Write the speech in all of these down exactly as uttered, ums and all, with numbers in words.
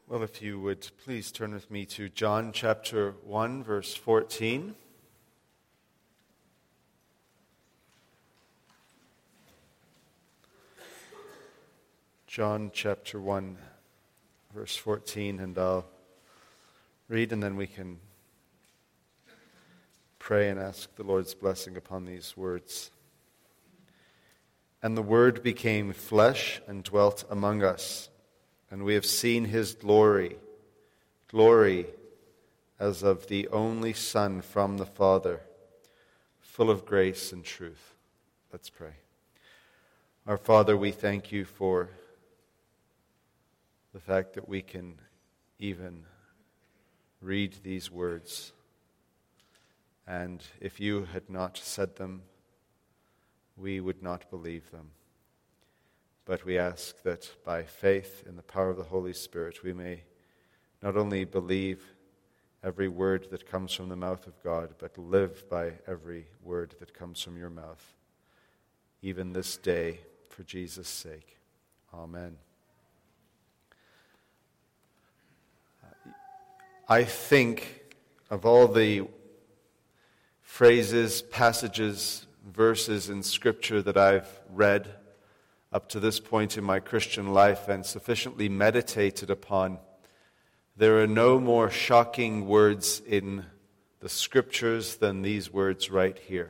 Well, if you would please turn with me to John chapter one, verse fourteen. John chapter one, verse fourteen, and I'll read and then we can pray and ask the Lord's blessing upon these words. And the Word became flesh and dwelt among us, and we have seen his glory, glory as of the only Son from the Father, full of grace and truth. Let's pray. Our Father, we thank you for the fact that we can even read these words. And if you had not said them, we would not believe them. But we ask that by faith in the power of the Holy Spirit, we may not only believe every word that comes from the mouth of God, but live by every word that comes from your mouth, even this day, for Jesus' sake. Amen. I think of all the phrases, passages, verses in Scripture that I've read up to this point in my Christian life and sufficiently meditated upon, there are no more shocking words in the Scriptures than these words right here.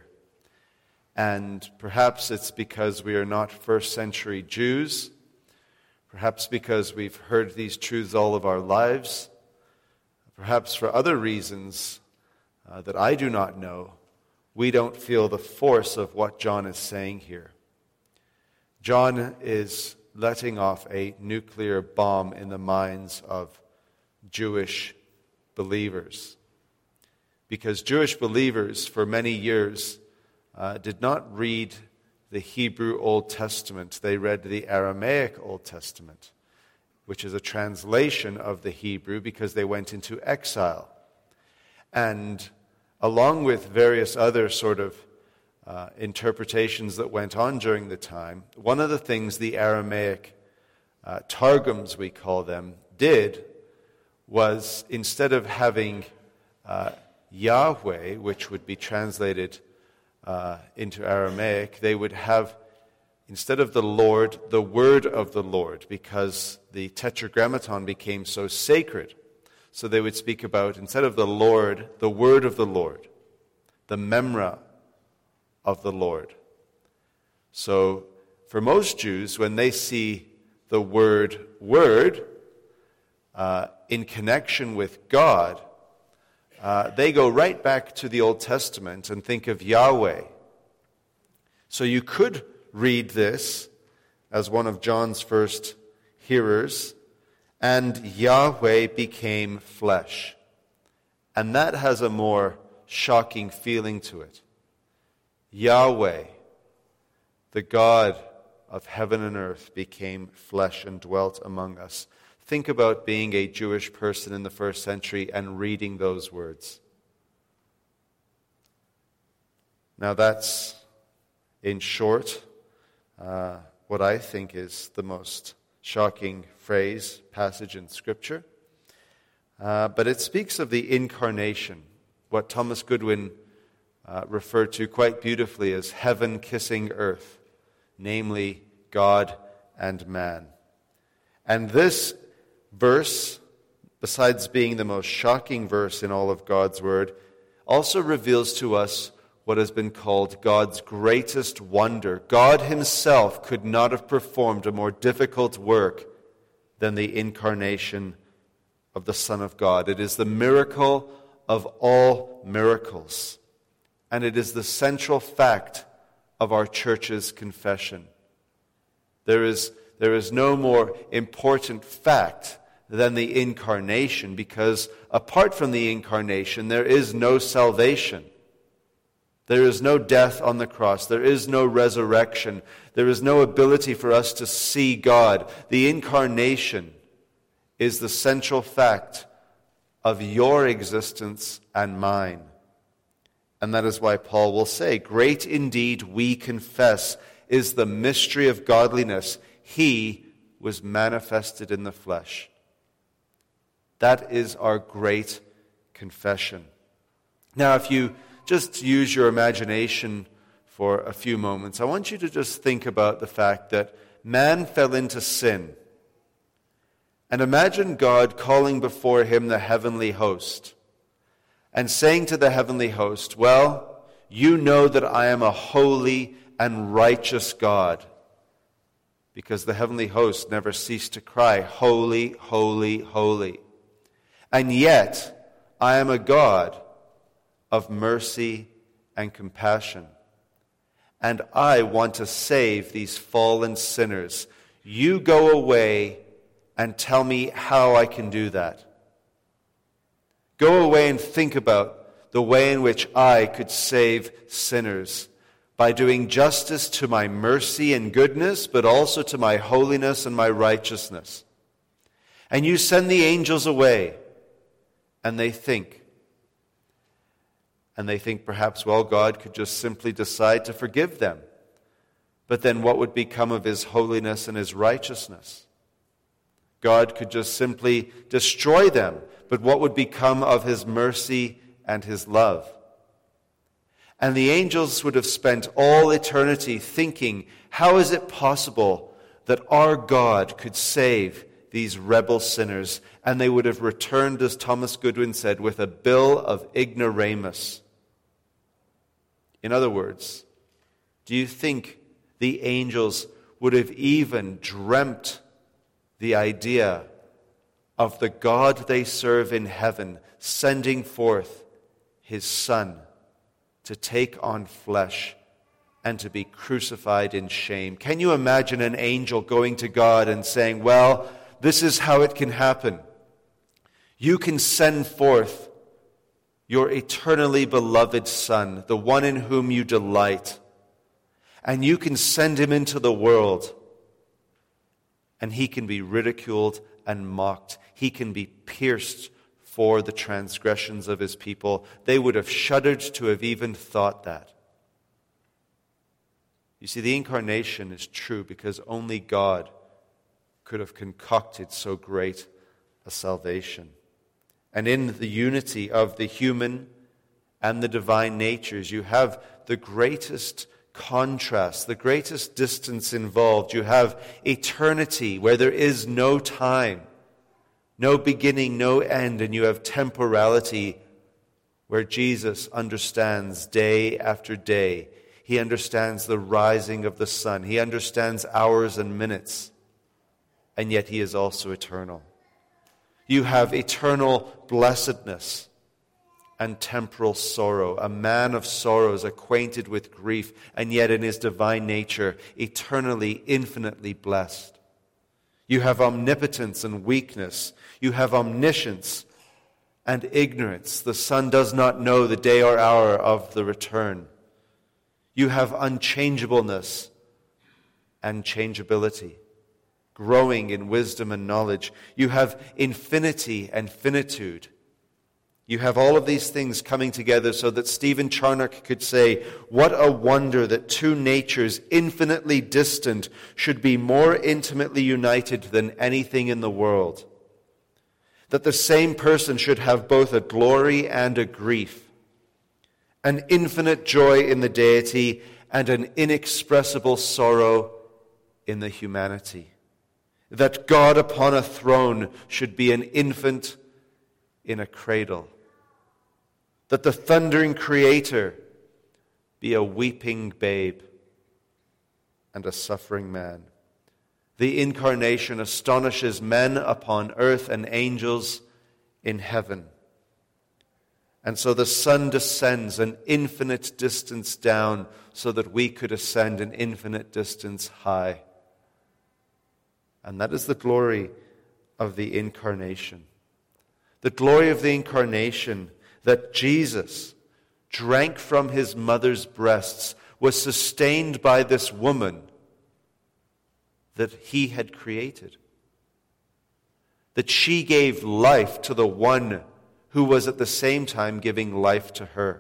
And perhaps it's because we are not first century Jews, perhaps because we've heard these truths all of our lives, perhaps for other reasons uh, that I do not know, we don't feel the force of what John is saying here. John is letting off a nuclear bomb in the minds of Jewish believers. Because Jewish believers for many years uh, did not read the Hebrew Old Testament. They read the Aramaic Old Testament, which is a translation of the Hebrew because they went into exile. And along with various other sort of Uh, interpretations that went on during the time, one of the things the Aramaic uh, Targums, we call them, did was instead of having uh, Yahweh, which would be translated uh, into Aramaic, they would have, instead of the Lord, the word of the Lord, because the Tetragrammaton became so sacred. So they would speak about, instead of the Lord, the word of the Lord, the Memra of the Lord. So for most Jews, when they see the word word uh, in connection with God, uh, they go right back to the Old Testament and think of Yahweh. So you could read this as one of John's first hearers, and Yahweh became flesh. And that has a more shocking feeling to it. Yahweh, the God of heaven and earth, became flesh and dwelt among us. Think about being a Jewish person in the first century and reading those words. Now that's, in short, uh, what I think is the most shocking phrase, passage in Scripture. Uh, but it speaks of the incarnation, what Thomas Goodwin Uh, referred to quite beautifully as heaven kissing earth, namely God and man. And this verse, besides being the most shocking verse in all of God's Word, also reveals to us what has been called God's greatest wonder. God himself could not have performed a more difficult work than the incarnation of the Son of God. It is the miracle of all miracles. And it is the central fact of our church's confession. There is, there is no more important fact than the incarnation, because apart from the incarnation, there is no salvation. There is no death on the cross. There is no resurrection. There is no ability for us to see God. The incarnation is the central fact of your existence and mine. And that is why Paul will say, "Great indeed, we confess, is the mystery of godliness. He was manifested in the flesh." That is our great confession. Now, if you just use your imagination for a few moments, I want you to just think about the fact that man fell into sin. And imagine God calling before him the heavenly host and saying to the heavenly host, well, you know that I am a holy and righteous God. Because the heavenly host never ceased to cry, holy, holy, holy. And yet, I am a God of mercy and compassion. And I want to save these fallen sinners. You go away and tell me how I can do that. Go away and think about the way in which I could save sinners by doing justice to my mercy and goodness, but also to my holiness and my righteousness. And you send the angels away, and they think. And they think perhaps, well, God could just simply decide to forgive them. But then what would become of his holiness and his righteousness? God could just simply destroy them. But what would become of his mercy and his love? And the angels would have spent all eternity thinking, how is it possible that our God could save these rebel sinners? And they would have returned, as Thomas Goodwin said, with a bill of ignoramus. In other words, do you think the angels would have even dreamt the idea of the God they serve in heaven sending forth his Son to take on flesh and to be crucified in shame? Can you imagine an angel going to God and saying, well, this is how it can happen. You can send forth your eternally beloved Son, the one in whom you delight, and you can send him into the world, and he can be ridiculed and mocked. He can be pierced for the transgressions of his people. They would have shuddered to have even thought that. You see, the incarnation is true because only God could have concocted so great a salvation. And in the unity of the human and the divine natures, you have the greatest contrast, the greatest distance involved. You have eternity where there is no time, no beginning, no end, and you have temporality where Jesus understands day after day. He understands the rising of the sun. He understands hours and minutes, and yet he is also eternal. You have eternal blessedness and temporal sorrow, a man of sorrows, acquainted with grief, and yet in his divine nature, eternally, infinitely blessed. You have omnipotence and weakness. You have omniscience and ignorance. The Son does not know the day or hour of the return. You have unchangeableness and changeability, growing in wisdom and knowledge. You have infinity and finitude. You have all of these things coming together so that Stephen Charnock could say, what a wonder that two natures infinitely distant should be more intimately united than anything in the world. That the same person should have both a glory and a grief, an infinite joy in the deity and an inexpressible sorrow in the humanity. That God upon a throne should be an infant in a cradle. That the thundering Creator be a weeping babe and a suffering man. The incarnation astonishes men upon earth and angels in heaven. And so the Son descends an infinite distance down so that we could ascend an infinite distance high. And that is the glory of the incarnation. The glory of the incarnation, that Jesus drank from his mother's breasts, was sustained by this woman that he had created. That she gave life to the one who was at the same time giving life to her.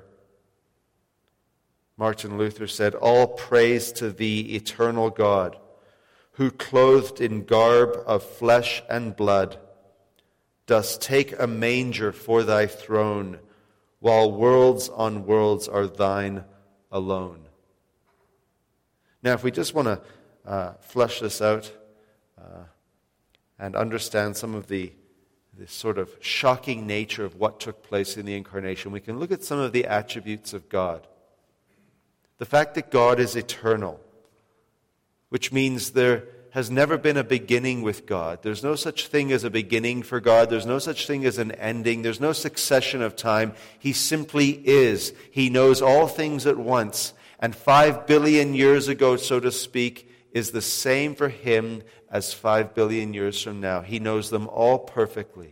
Martin Luther said, all praise to thee, eternal God, who clothed in garb of flesh and blood dost take a manger for thy throne, while worlds on worlds are thine alone. Now, if we just want to uh, flesh this out uh, and understand some of the, the sort of shocking nature of what took place in the incarnation, we can look at some of the attributes of God. The fact that God is eternal, which means there has never been a beginning with God. There's no such thing as a beginning for God. There's no such thing as an ending. There's no succession of time. He simply is. He knows all things at once. And five billion years ago, so to speak, is the same for him as five billion years from now. He knows them all perfectly.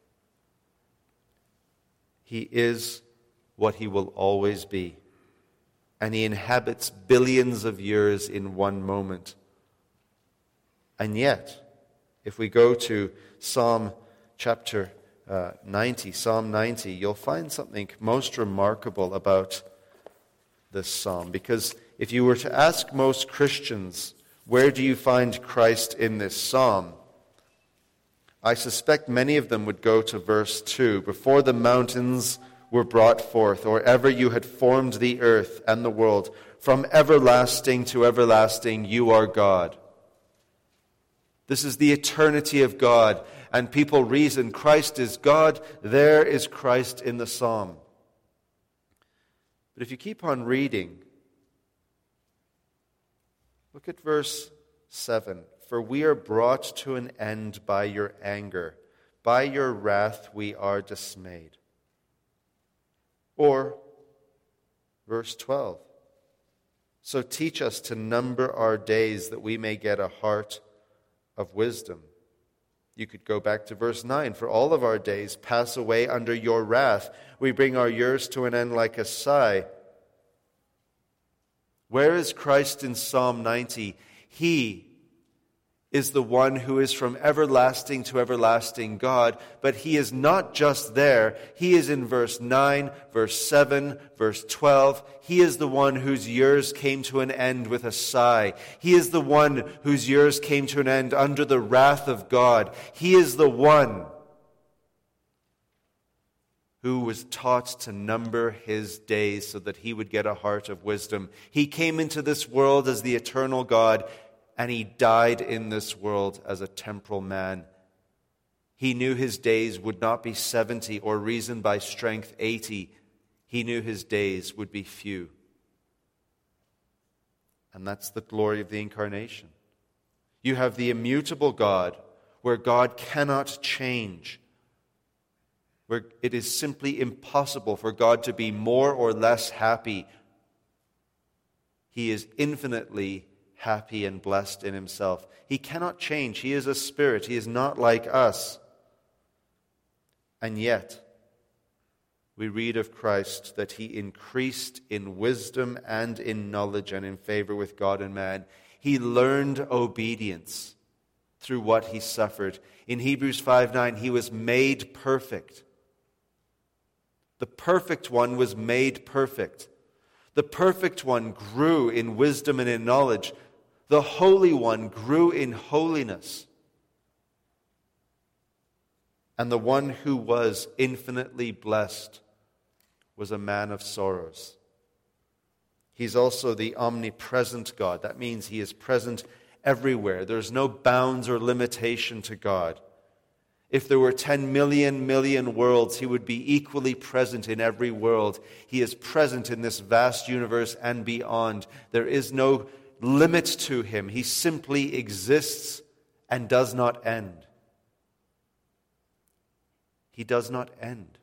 He is what he will always be. And he inhabits billions of years in one moment. And yet, if we go to Psalm chapter uh, ninety, Psalm ninety, you'll find something most remarkable about this psalm. Because if you were to ask most Christians, where do you find Christ in this psalm? I suspect many of them would go to verse two. Before the mountains were brought forth, or ever you had formed the earth and the world, from everlasting to everlasting you are God. This is the eternity of God. And people reason Christ is God. There is Christ in the psalm. But if you keep on reading, look at verse seven. For we are brought to an end by your anger. By your wrath we are dismayed. Or verse twelve. So teach us to number our days that we may get a heart of wisdom. You could go back to verse nine. For all of our days pass away under your wrath. We bring our years to an end like a sigh. Where is Christ in Psalm ninety? He is the one who is from everlasting to everlasting God, but he is not just there. He is in verse nine, verse seven, verse twelve. He is the one whose years came to an end with a sigh. He is the one whose years came to an end under the wrath of God. He is the one who was taught to number his days so that he would get a heart of wisdom. He came into this world as the eternal God, and he died in this world as a temporal man. He knew his days would not be seventy or reasoned by strength eighty. He knew his days would be few. And that's the glory of the incarnation. You have the immutable God, where God cannot change, where it is simply impossible for God to be more or less happy. He is infinitely happy and blessed in himself. He cannot change. He is a spirit. He is not like us. And yet, we read of Christ that he increased in wisdom and in knowledge and in favor with God and man. He learned obedience through what he suffered. In Hebrews five nine, he was made perfect. The perfect one was made perfect. The perfect one grew in wisdom and in knowledge. The Holy One grew in holiness. And the one who was infinitely blessed was a man of sorrows. He's also the omnipresent God. That means he is present everywhere. There's no bounds or limitation to God. If there were ten million million worlds, he would be equally present in every world. He is present in this vast universe and beyond. There is no limit to him. He simply exists and does not end. He does not end.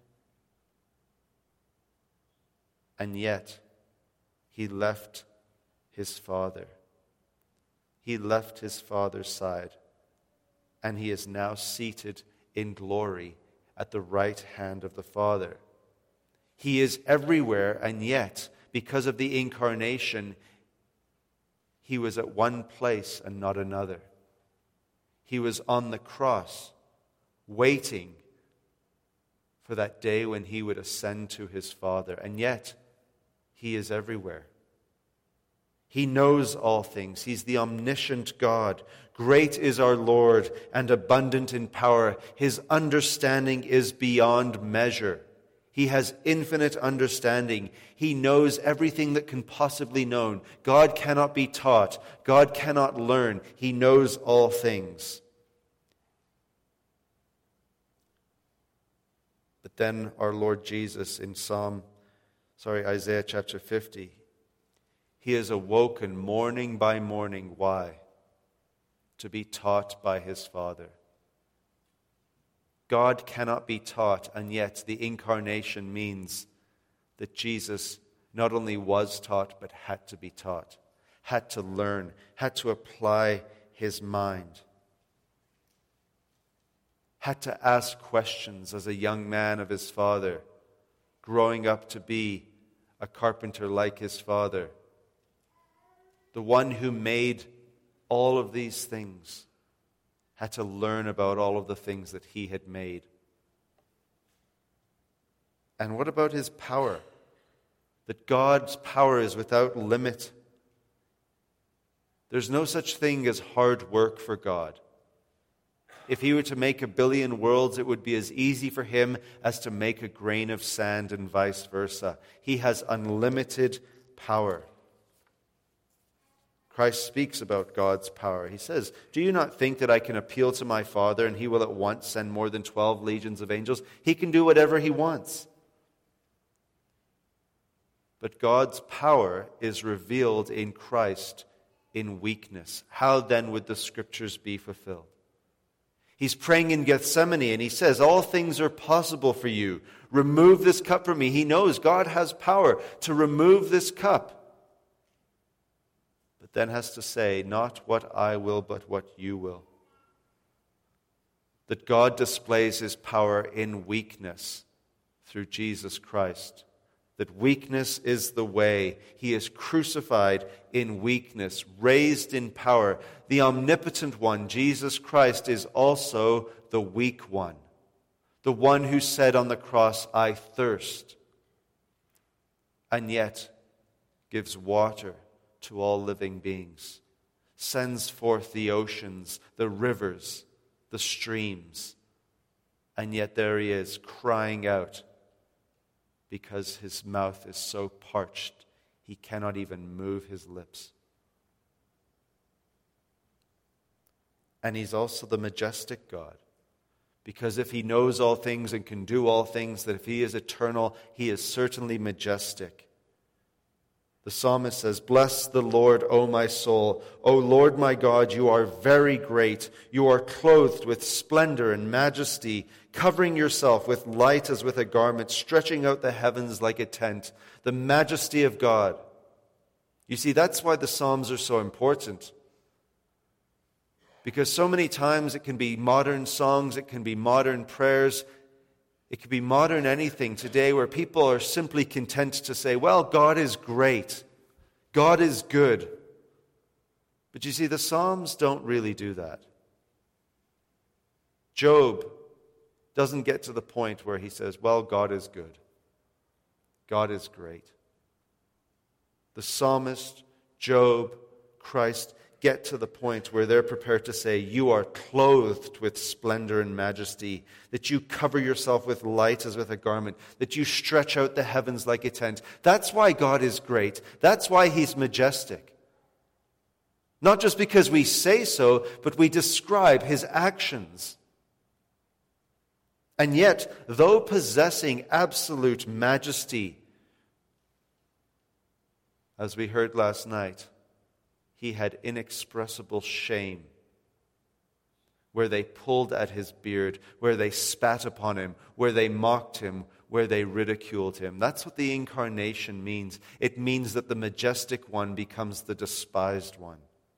And yet, he left his Father. He left his Father's side, and he is now seated in glory at the right hand of the Father. He is everywhere, and yet, because of the incarnation, he was at one place and not another. He was on the cross, waiting for that day when he would ascend to his Father. And yet, he is everywhere. He knows all things. He's the omniscient God. Great is our Lord and abundant in power. His understanding is beyond measure. He has infinite understanding. He knows everything that can possibly be known. God cannot be taught. God cannot learn. He knows all things. But then our Lord Jesus in Psalm, sorry, Isaiah chapter fifty, He is awoken morning by morning. Why? To be taught by his Father. God cannot be taught, and yet the incarnation means that Jesus not only was taught, but had to be taught, had to learn, had to apply his mind, had to ask questions as a young man of his father, growing up to be a carpenter like his father. The one who made all of these things had to learn about all of the things that he had made. And what about his power? That God's power is without limit. There's no such thing as hard work for God. If he were to make a billion worlds, it would be as easy for him as to make a grain of sand and vice versa. He has unlimited power. Christ speaks about God's power. He says, "Do you not think that I can appeal to my Father and he will at once send more than twelve legions of angels?" He can do whatever he wants. But God's power is revealed in Christ in weakness. How then would the Scriptures be fulfilled? He's praying in Gethsemane and he says, "All things are possible for you. Remove this cup from me." He knows God has power to remove this cup. But then has to say, "Not what I will, but what you will." That God displays his power in weakness through Jesus Christ. That weakness is the way. He is crucified in weakness, raised in power. The omnipotent one, Jesus Christ, is also the weak one. The one who said on the cross, "I thirst," and yet gives water to all living beings, sends forth the oceans, the rivers, the streams, and yet there he is crying out because his mouth is so parched he cannot even move his lips. And he's also the majestic God, because if he knows all things and can do all things, that if he is eternal, he is certainly majestic. The psalmist says, "Bless the Lord, O my soul. O Lord my God, you are very great. You are clothed with splendor and majesty, covering yourself with light as with a garment, stretching out the heavens like a tent." The majesty of God. You see, that's why the Psalms are so important. Because so many times it can be modern songs, it can be modern prayers, it could be modern anything today where people are simply content to say, "Well, God is great. God is good." But you see, the Psalms don't really do that. Job doesn't get to the point where he says, "Well, God is good. God is great." The psalmist, Job, Christ get to the point where they're prepared to say, "You are clothed with splendor and majesty, that you cover yourself with light as with a garment, that you stretch out the heavens like a tent." That's why God is great. That's why he's majestic. Not just because we say so, but we describe his actions. And yet, though possessing absolute majesty, as we heard last night, he had inexpressible shame, where they pulled at his beard, where they spat upon him, where they mocked him, where they ridiculed him. That's what the incarnation means. It means that the majestic one becomes the despised one.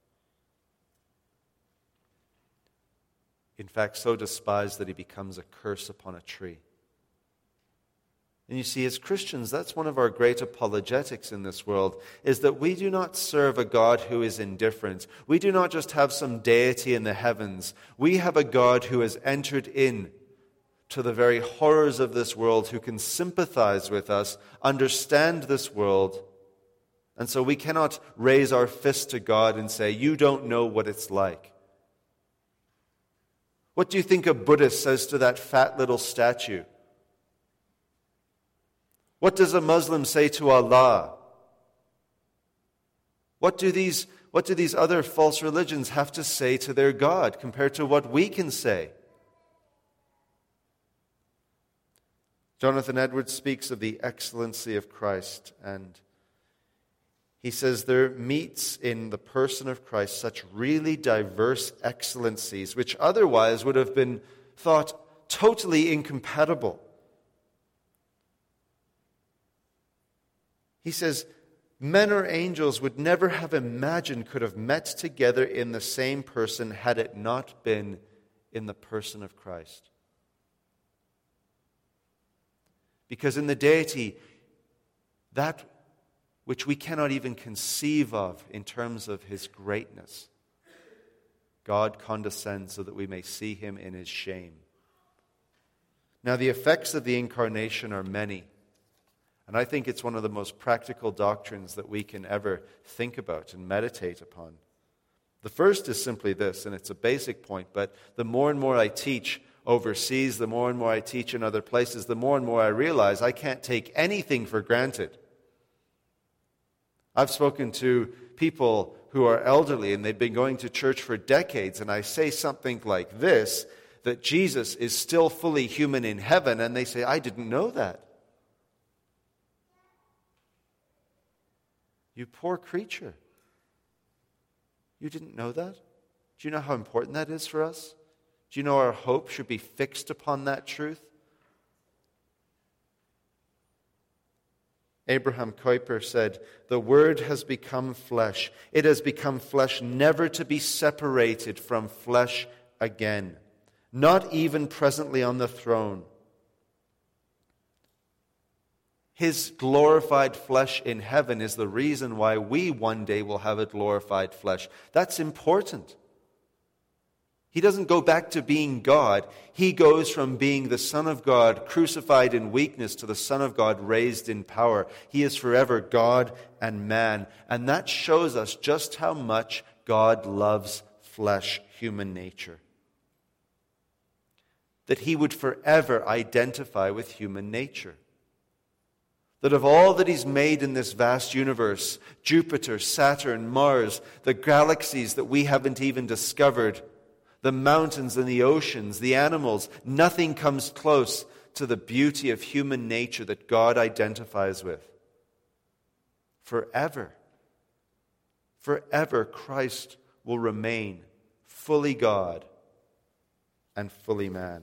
In fact, so despised that he becomes a curse upon a tree. And you see, as Christians, that's one of our great apologetics in this world, is that we do not serve a God who is indifferent. We do not just have some deity in the heavens. We have a God who has entered in to the very horrors of this world, who can sympathize with us, understand this world, And so we cannot raise our fist to God and say, you don't know what it's like. What do you think a Buddhist says to that fat little statue? What does a Muslim say to Allah? What do these, what do these other false religions have to say to their God compared to what we can say? Jonathan Edwards speaks of the excellency of Christ, and he says there meets in the person of Christ such really diverse excellencies, which otherwise would have been thought totally incompatible. He says, men or angels would never have imagined could have met together in the same person had it not been in the person of Christ. Because in the deity, that which we cannot even conceive of in terms of his greatness, God condescends so that we may see him in his shame. Now, the effects of the incarnation are many. And I think it's one of the most practical doctrines that we can ever think about and meditate upon. The first is simply this, and it's a basic point, but the more and more I teach overseas, the more and more I teach in other places, the more and more I realize I can't take anything for granted. I've spoken to people who are elderly and they've been going to church for decades, and I say something like this, that Jesus is still fully human in heaven, and they say, I didn't know that. You poor creature. You didn't know that? Do you know how important that is for us? Do you know our hope should be fixed upon that truth? Abraham Kuyper said, the Word has become flesh. It has become flesh never to be separated from flesh again, not even presently on the throne. His glorified flesh in heaven is the reason why we one day will have a glorified flesh. That's important. He doesn't go back to being God. He goes from being the Son of God, crucified in weakness, to the Son of God, raised in power. He is forever God and man. And that shows us just how much God loves flesh, human nature. That he would forever identify with human nature. That of all that he's made in this vast universe, Jupiter, Saturn, Mars, the galaxies that we haven't even discovered, the mountains and the oceans, the animals, nothing comes close to the beauty of human nature that God identifies with. Forever, forever Christ will remain fully God and fully man.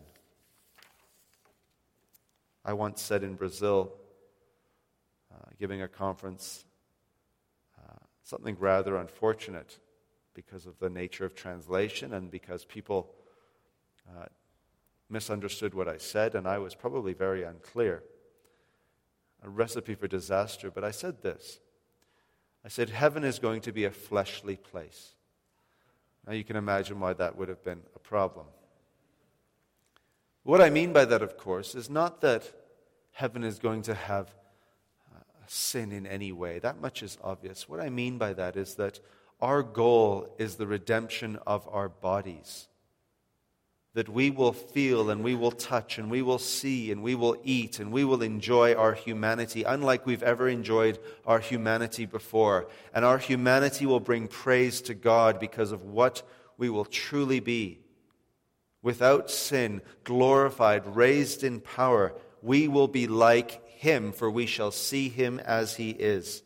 I once said in Brazil, uh, giving a conference, uh, something rather unfortunate because of the nature of translation and because people uh, misunderstood what I said, and I was probably very unclear. A recipe for disaster, but I said this. I said, heaven is going to be a fleshly place. Now you can imagine why that would have been a problem. What I mean by that, of course, is not that heaven is going to have uh, sin in any way. That much is obvious. What I mean by that is that our goal is the redemption of our bodies. That we will feel and we will touch and we will see and we will eat and we will enjoy our humanity unlike we've ever enjoyed our humanity before. And our humanity will bring praise to God because of what we will truly be. Without sin, glorified, raised in power, we will be like him, for we shall see him as he is.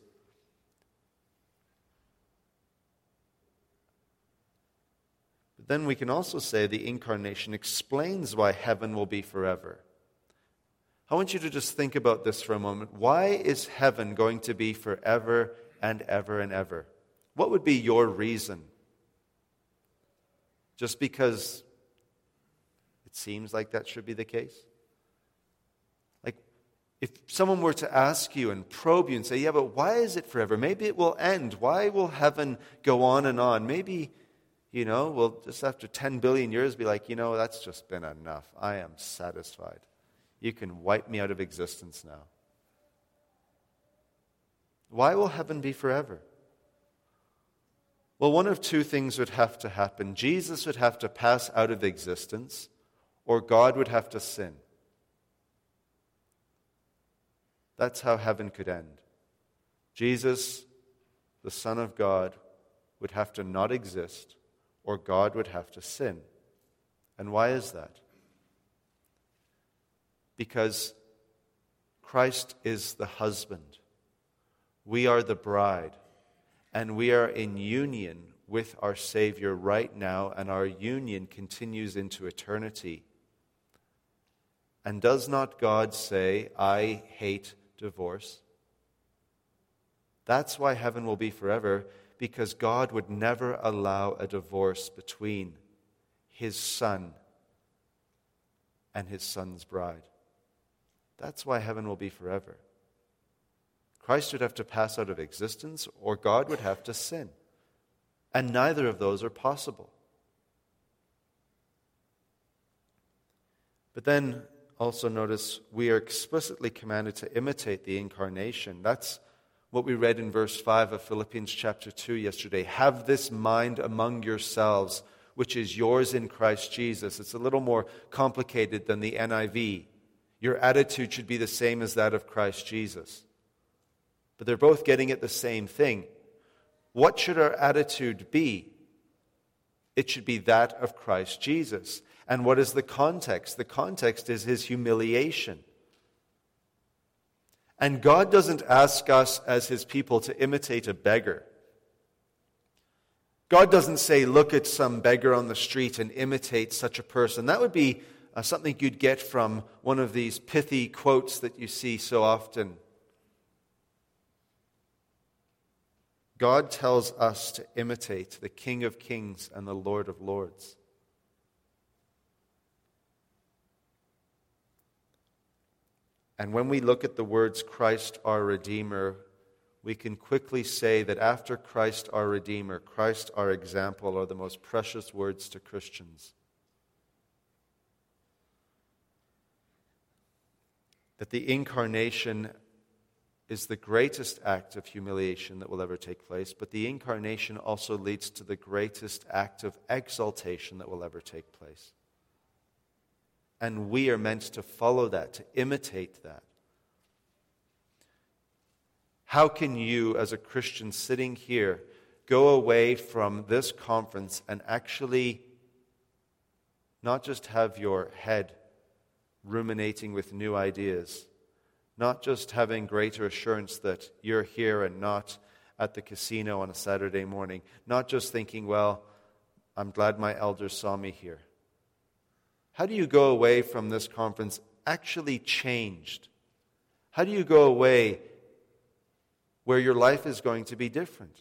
Then we can also say the incarnation explains why heaven will be forever. I want you to just think about this for a moment. Why is heaven going to be forever and ever and ever? What would be your reason? Just because it seems like that should be the case? Like, if someone were to ask you and probe you and say, yeah, but why is it forever? Maybe it will end. Why will heaven go on and on? Maybe... You know, we'll just after ten billion years be like, you know, that's just been enough. I am satisfied. You can wipe me out of existence now. Why will heaven be forever? Well, one of two things would have to happen. Jesus would have to pass out of existence, or God would have to sin. That's how heaven could end. Jesus, the Son of God, would have to not exist, or God would have to sin. And why is that? Because Christ is the husband. We are the bride. And we are in union with our Savior right now, and our union continues into eternity. And does not God say, I hate divorce? That's why heaven will be forever, because God would never allow a divorce between His Son and His Son's bride. That's why heaven will be forever. Christ would have to pass out of existence, or God would have to sin. And neither of those are possible. But then also notice we are explicitly commanded to imitate the incarnation. That's what we read in verse five of Philippians chapter two yesterday. Have this mind among yourselves, which is yours in Christ Jesus. It's a little more complicated than the N I V. Your attitude should be the same as that of Christ Jesus. But they're both getting at the same thing. What should our attitude be? It should be that of Christ Jesus. And what is the context? The context is His humiliation. And God doesn't ask us as His people to imitate a beggar. God doesn't say, look at some beggar on the street and imitate such a person. That would be uh, something you'd get from one of these pithy quotes that you see so often. God tells us to imitate the King of Kings and the Lord of Lords. And when we look at the words Christ our Redeemer, we can quickly say that after Christ our Redeemer, Christ our example are the most precious words to Christians. That the incarnation is the greatest act of humiliation that will ever take place, but the incarnation also leads to the greatest act of exaltation that will ever take place. And we are meant to follow that, to imitate that. How can you, as a Christian sitting here, go away from this conference and actually not just have your head ruminating with new ideas, not just having greater assurance that you're here and not at the casino on a Saturday morning, not just thinking, well, I'm glad my elders saw me here. How do you go away from this conference actually changed? How do you go away where your life is going to be different?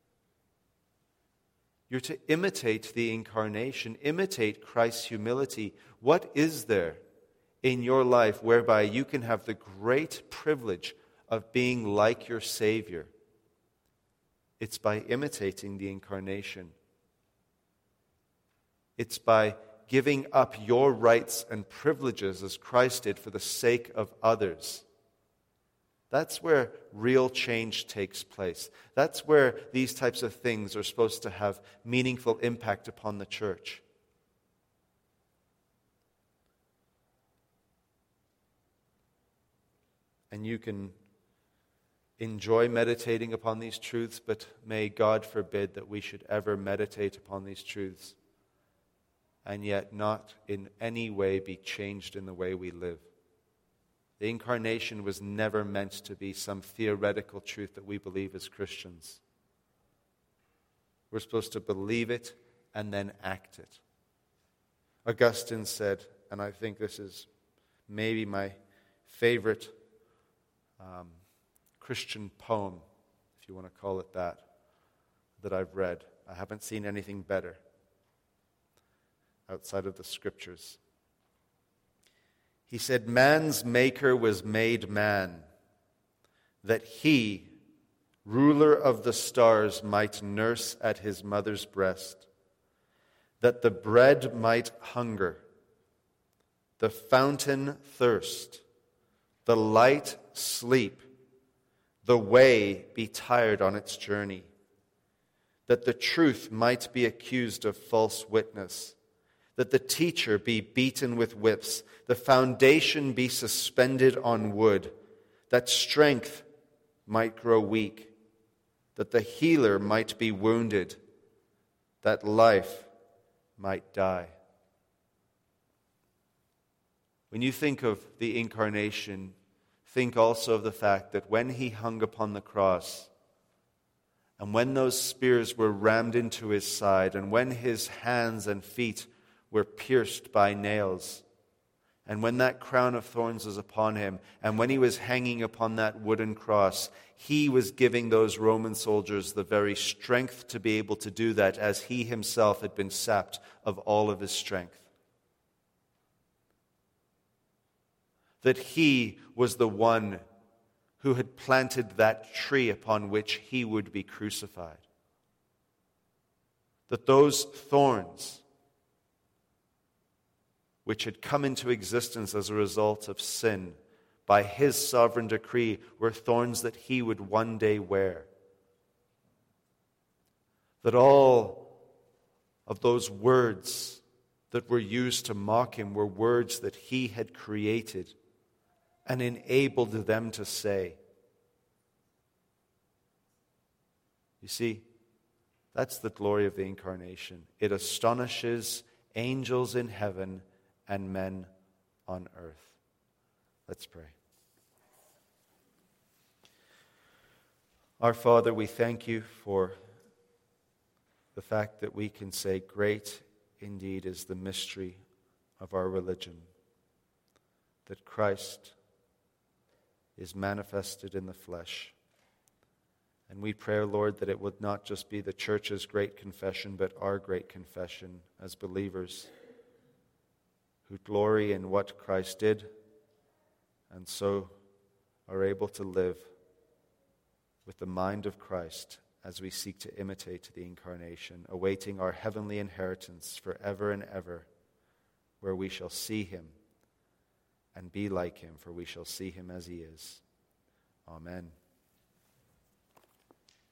You're to imitate the incarnation, imitate Christ's humility. What is there in your life whereby you can have the great privilege of being like your Savior? It's by imitating the incarnation. It's by giving up your rights and privileges as Christ did for the sake of others. That's where real change takes place. That's where these types of things are supposed to have meaningful impact upon the church. And you can enjoy meditating upon these truths, but may God forbid that we should ever meditate upon these truths and yet not in any way be changed in the way we live. The incarnation was never meant to be some theoretical truth that we believe as Christians. We're supposed to believe it and then act it. Augustine said, and I think this is maybe my favorite um, Christian poem, if you want to call it that, that I've read. I haven't seen anything better outside of the Scriptures. He said, man's maker was made man, that he, ruler of the stars, might nurse at his mother's breast, that the bread might hunger, the fountain thirst, the light sleep, the way be tired on its journey, that the truth might be accused of false witness, that the teacher be beaten with whips, the foundation be suspended on wood, that strength might grow weak, that the healer might be wounded, that life might die. When you think of the incarnation, think also of the fact that when he hung upon the cross, and when those spears were rammed into his side, and when his hands and feet were pierced by nails, and when that crown of thorns was upon him, and when he was hanging upon that wooden cross, he was giving those Roman soldiers the very strength to be able to do that, as he himself had been sapped of all of his strength. That he was the one who had planted that tree upon which he would be crucified. That those thorns, which had come into existence as a result of sin, by his sovereign decree, were thorns that he would one day wear. That all of those words that were used to mock him were words that he had created and enabled them to say. You see, that's the glory of the incarnation. It astonishes angels in heaven and men on earth. Let's pray. Our Father, we thank you for the fact that we can say, great indeed is the mystery of our religion, that Christ is manifested in the flesh. And we pray, Lord, that it would not just be the church's great confession, but our great confession as believers who glory in what Christ did and so are able to live with the mind of Christ as we seek to imitate the incarnation, awaiting our heavenly inheritance forever and ever, where we shall see him and be like him, for we shall see him as he is. Amen.